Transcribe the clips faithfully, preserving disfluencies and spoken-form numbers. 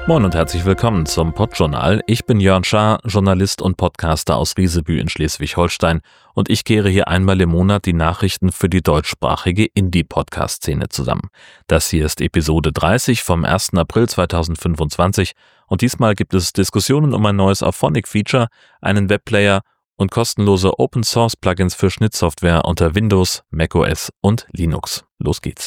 Moin und herzlich willkommen zum Podjournal. Ich bin Jörn Schaar, Journalist und Podcaster aus Riesebü in Schleswig-Holstein und ich kehre hier einmal im Monat die Nachrichten für die deutschsprachige Indie-Podcast-Szene zusammen. Das hier ist Episode dreißig vom ersten April zweitausendfünfundzwanzig und diesmal gibt es Diskussionen um ein neues Auphonic-Feature, einen Webplayer und kostenlose Open-Source-Plugins für Schnittsoftware unter Windows, macOS und Linux. Los geht's.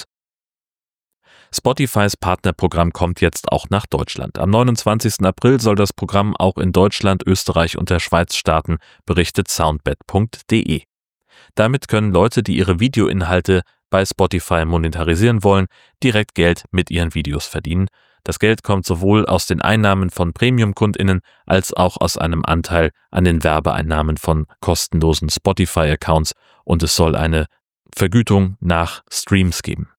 Spotifys Partnerprogramm kommt jetzt auch nach Deutschland. Am neunundzwanzigsten April soll das Programm auch in Deutschland, Österreich und der Schweiz starten, berichtet soundbet punkt de. Damit können Leute, die ihre Videoinhalte bei Spotify monetarisieren wollen, direkt Geld mit ihren Videos verdienen. Das Geld kommt sowohl aus den Einnahmen von Premium-KundInnen als auch aus einem Anteil an den Werbeeinnahmen von kostenlosen Spotify-Accounts und es soll eine Vergütung nach Streams geben.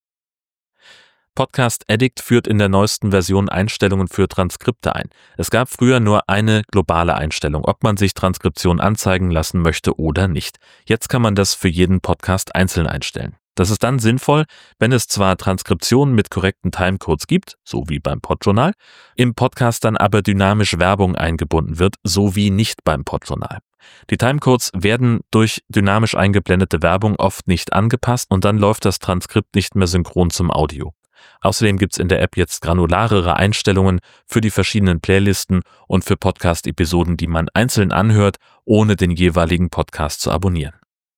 Podcast Addict führt in der neuesten Version Einstellungen für Transkripte ein. Es gab früher nur eine globale Einstellung, ob man sich Transkription anzeigen lassen möchte oder nicht. Jetzt kann man das für jeden Podcast einzeln einstellen. Das ist dann sinnvoll, wenn es zwar Transkriptionen mit korrekten Timecodes gibt, so wie beim Podjournal, im Podcast dann aber dynamisch Werbung eingebunden wird, so wie nicht beim Podjournal. Die Timecodes werden durch dynamisch eingeblendete Werbung oft nicht angepasst und dann läuft das Transkript nicht mehr synchron zum Audio. Außerdem gibt es in der App jetzt granularere Einstellungen für die verschiedenen Playlisten und für Podcast-Episoden, die man einzeln anhört, ohne den jeweiligen Podcast zu abonnieren.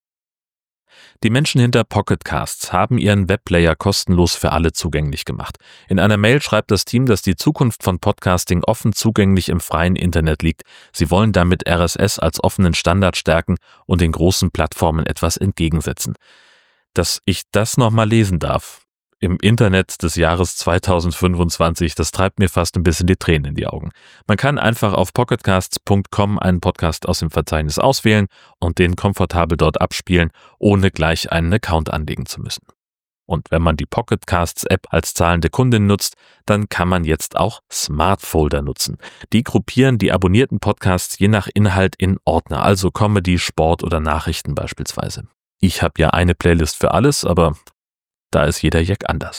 Die Menschen hinter Pocket Casts haben ihren Webplayer kostenlos für alle zugänglich gemacht. In einer Mail schreibt das Team, dass die Zukunft von Podcasting offen zugänglich im freien Internet liegt. Sie wollen damit R S S als offenen Standard stärken und den großen Plattformen etwas entgegensetzen. Dass ich das nochmal lesen darf im Internet des Jahres zweitausendfünfundzwanzig, das treibt mir fast ein bisschen die Tränen in die Augen. Man kann einfach auf pocketcasts punkt com einen Podcast aus dem Verzeichnis auswählen und den komfortabel dort abspielen, ohne gleich einen Account anlegen zu müssen. Und wenn man die Pocket Casts App als zahlende Kundin nutzt, dann kann man jetzt auch Smart Folder nutzen. Die gruppieren die abonnierten Podcasts je nach Inhalt in Ordner, also Comedy, Sport oder Nachrichten beispielsweise. Ich habe ja eine Playlist für alles, aber da ist jeder Jack anders.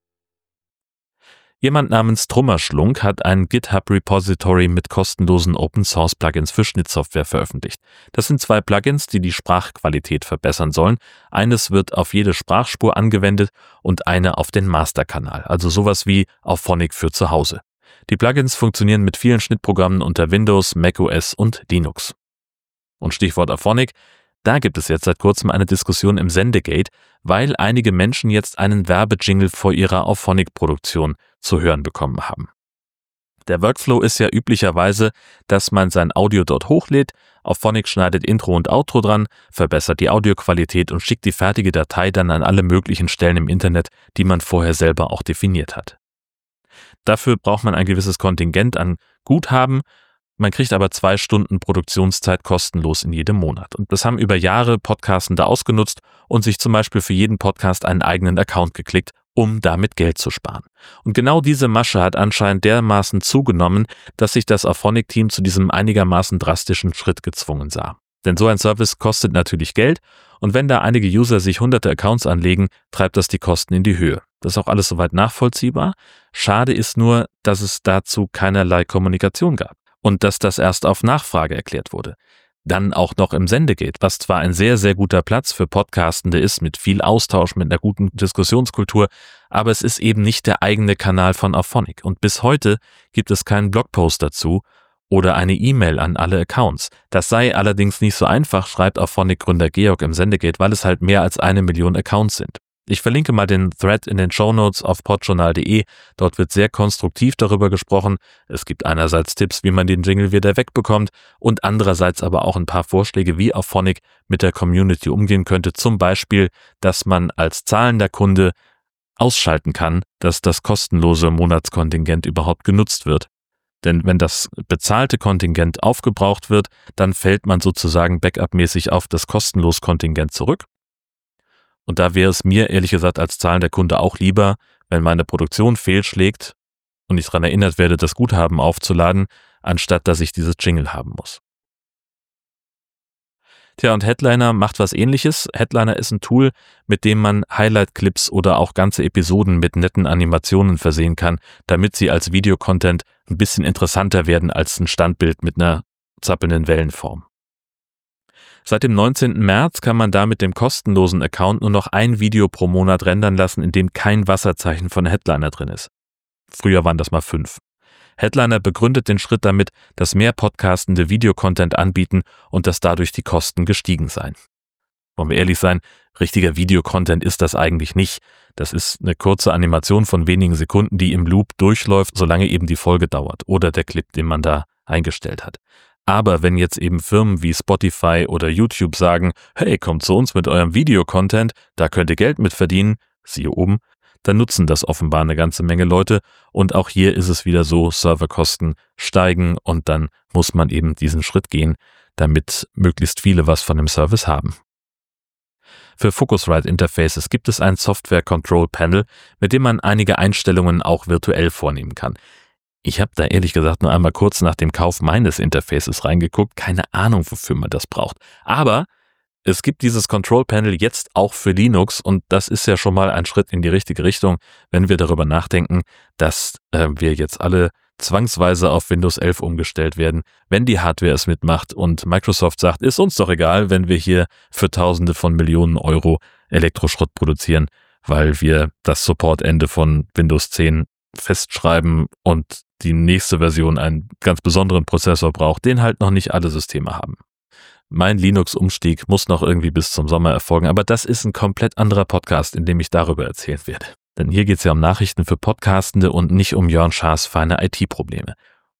Jemand namens Trummerschlunk hat ein GitHub-Repository mit kostenlosen Open-Source-Plugins für Schnittsoftware veröffentlicht. Das sind zwei Plugins, die die Sprachqualität verbessern sollen. Eines wird auf jede Sprachspur angewendet und eine auf den Masterkanal, also sowas wie Auphonic für zu Hause. Die Plugins funktionieren mit vielen Schnittprogrammen unter Windows, macOS und Linux. Und Stichwort Auphonic: Da gibt es jetzt seit kurzem eine Diskussion im Sendegate, weil einige Menschen jetzt einen Werbejingle vor ihrer Auphonic-Produktion zu hören bekommen haben. Der Workflow ist ja üblicherweise, dass man sein Audio dort hochlädt, Auphonic schneidet Intro und Outro dran, verbessert die Audioqualität und schickt die fertige Datei dann an alle möglichen Stellen im Internet, die man vorher selber auch definiert hat. Dafür braucht man ein gewisses Kontingent an Guthaben. Man kriegt aber zwei Stunden Produktionszeit kostenlos in jedem Monat. Und das haben über Jahre Podcastende ausgenutzt und sich zum Beispiel für jeden Podcast einen eigenen Account geklickt, um damit Geld zu sparen. Und genau diese Masche hat anscheinend dermaßen zugenommen, dass sich das Auphonic-Team zu diesem einigermaßen drastischen Schritt gezwungen sah. Denn so ein Service kostet natürlich Geld und wenn da einige User sich hunderte Accounts anlegen, treibt das die Kosten in die Höhe. Das ist auch alles soweit nachvollziehbar. Schade ist nur, dass es dazu keinerlei Kommunikation gab. Und dass das erst auf Nachfrage erklärt wurde. Dann auch noch im Sendegate, was zwar ein sehr, sehr guter Platz für Podcastende ist, mit viel Austausch, mit einer guten Diskussionskultur, aber es ist eben nicht der eigene Kanal von Auphonic. Und bis heute gibt es keinen Blogpost dazu oder eine E-Mail an alle Accounts. Das sei allerdings nicht so einfach, schreibt Auphonic-Gründer Georg im Sendegate, weil es halt mehr als eine Million Accounts sind. Ich verlinke mal den Thread in den Shownotes auf podjournal punkt de. Dort wird sehr konstruktiv darüber gesprochen. Es gibt einerseits Tipps, wie man den Jingle wieder wegbekommt und andererseits aber auch ein paar Vorschläge, wie Auphonic mit der Community umgehen könnte. Zum Beispiel, dass man als zahlender Kunde ausschalten kann, dass das kostenlose Monatskontingent überhaupt genutzt wird. Denn wenn das bezahlte Kontingent aufgebraucht wird, dann fällt man sozusagen backupmäßig auf das kostenlose Kontingent zurück. Und da wäre es mir ehrlich gesagt als zahlender Kunde auch lieber, wenn meine Produktion fehlschlägt und ich daran erinnert werde, das Guthaben aufzuladen, anstatt dass ich dieses Jingle haben muss. Tja, und Headliner macht was Ähnliches. Headliner ist ein Tool, mit dem man Highlight-Clips oder auch ganze Episoden mit netten Animationen versehen kann, damit sie als Videocontent ein bisschen interessanter werden als ein Standbild mit einer zappelnden Wellenform. Seit dem neunzehnten März kann man da mit dem kostenlosen Account nur noch ein Video pro Monat rendern lassen, in dem kein Wasserzeichen von Headliner drin ist. Früher waren das mal fünf. Headliner begründet den Schritt damit, dass mehr Podcastende Videocontent anbieten und dass dadurch die Kosten gestiegen seien. Wollen wir ehrlich sein, richtiger Videocontent ist das eigentlich nicht. Das ist eine kurze Animation von wenigen Sekunden, die im Loop durchläuft, solange eben die Folge dauert oder der Clip, den man da eingestellt hat. Aber wenn jetzt eben Firmen wie Spotify oder YouTube sagen, hey, kommt zu uns mit eurem Videocontent, da könnt ihr Geld mit verdienen, siehe oben, dann nutzen das offenbar eine ganze Menge Leute und auch hier ist es wieder so, Serverkosten steigen und dann muss man eben diesen Schritt gehen, damit möglichst viele was von dem Service haben. Für Focusrite Interfaces gibt es ein Software Control Panel, mit dem man einige Einstellungen auch virtuell vornehmen kann. Ich habe da ehrlich gesagt nur einmal kurz nach dem Kauf meines Interfaces reingeguckt, keine Ahnung, wofür man das braucht. Aber es gibt dieses Control Panel jetzt auch für Linux und das ist ja schon mal ein Schritt in die richtige Richtung, wenn wir darüber nachdenken, dass äh, wir jetzt alle zwangsweise auf Windows elf umgestellt werden, wenn die Hardware es mitmacht und Microsoft sagt, ist uns doch egal, wenn wir hier für Tausende von Millionen Euro Elektroschrott produzieren, weil wir das Supportende von Windows zehn festschreiben und die nächste Version einen ganz besonderen Prozessor braucht, den halt noch nicht alle Systeme haben. Mein Linux-Umstieg muss noch irgendwie bis zum Sommer erfolgen, aber das ist ein komplett anderer Podcast, in dem ich darüber erzählen werde. Denn hier geht es ja um Nachrichten für Podcastende und nicht um Jörn Schaas feine I T-Probleme.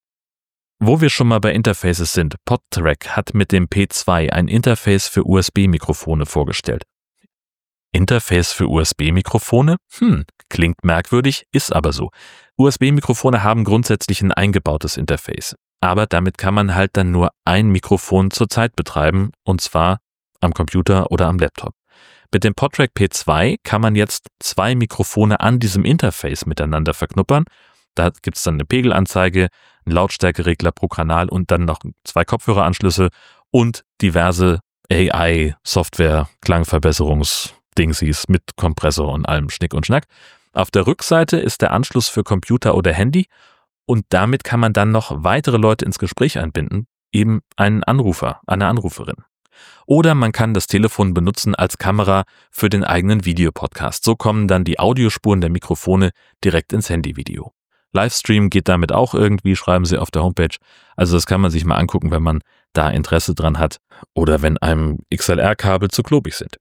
Wo wir schon mal bei Interfaces sind, PodTrack hat mit dem P zwei ein Interface für U S B-Mikrofone vorgestellt. Interface für U S B-Mikrofone? Hm, klingt merkwürdig, ist aber so. U S B-Mikrofone haben grundsätzlich ein eingebautes Interface. Aber damit kann man halt dann nur ein Mikrofon zur Zeit betreiben, und zwar am Computer oder am Laptop. Mit dem PodTrack P zwei kann man jetzt zwei Mikrofone an diesem Interface miteinander verknuppern. Da gibt es dann eine Pegelanzeige, einen Lautstärkeregler pro Kanal und dann noch zwei Kopfhöreranschlüsse und diverse A I-Software, Klangverbesserungs-Dingsies mit Kompressor und allem Schnick und Schnack. Auf der Rückseite ist der Anschluss für Computer oder Handy und damit kann man dann noch weitere Leute ins Gespräch einbinden, eben einen Anrufer, eine Anruferin. Oder man kann das Telefon benutzen als Kamera für den eigenen Videopodcast. So kommen dann die Audiospuren der Mikrofone direkt ins Handyvideo. Livestream geht damit auch irgendwie, schreiben sie auf der Homepage. Also das kann man sich mal angucken, wenn man da Interesse dran hat oder wenn einem X L R-Kabel zu klobig sind.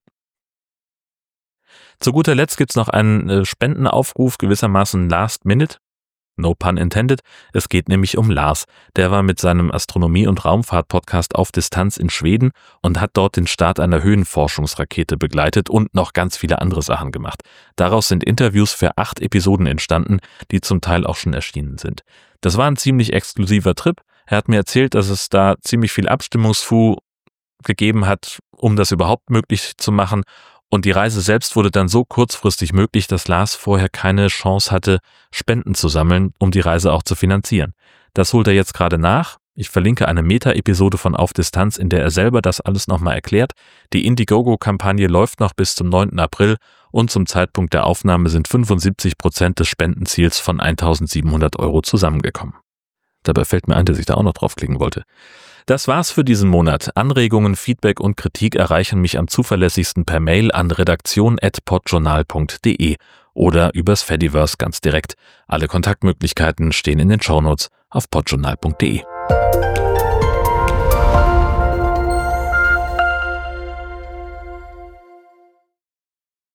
Zu guter Letzt gibt es noch einen Spendenaufruf, gewissermaßen Last Minute. No pun intended. Es geht nämlich um Lars. Der war mit seinem Astronomie- und Raumfahrt-Podcast auf Distanz in Schweden und hat dort den Start einer Höhenforschungsrakete begleitet und noch ganz viele andere Sachen gemacht. Daraus sind Interviews für acht Episoden entstanden, die zum Teil auch schon erschienen sind. Das war ein ziemlich exklusiver Trip. Er hat mir erzählt, dass es da ziemlich viel Abstimmungsfu gegeben hat, um das überhaupt möglich zu machen. Und die Reise selbst wurde dann so kurzfristig möglich, dass Lars vorher keine Chance hatte, Spenden zu sammeln, um die Reise auch zu finanzieren. Das holt er jetzt gerade nach. Ich verlinke eine Meta-Episode von Auf Distanz, in der er selber das alles nochmal erklärt. Die Indiegogo-Kampagne läuft noch bis zum neunten April und zum Zeitpunkt der Aufnahme sind fünfundsiebzig Prozent des Spendenziels von eintausendsiebenhundert Euro zusammengekommen. Dabei fällt mir ein, dass ich da auch noch draufklicken wollte. Das war's für diesen Monat. Anregungen, Feedback und Kritik erreichen mich am zuverlässigsten per Mail an redaktion at podjournal punkt de oder übers Fediverse ganz direkt. Alle Kontaktmöglichkeiten stehen in den Shownotes auf podjournal punkt de.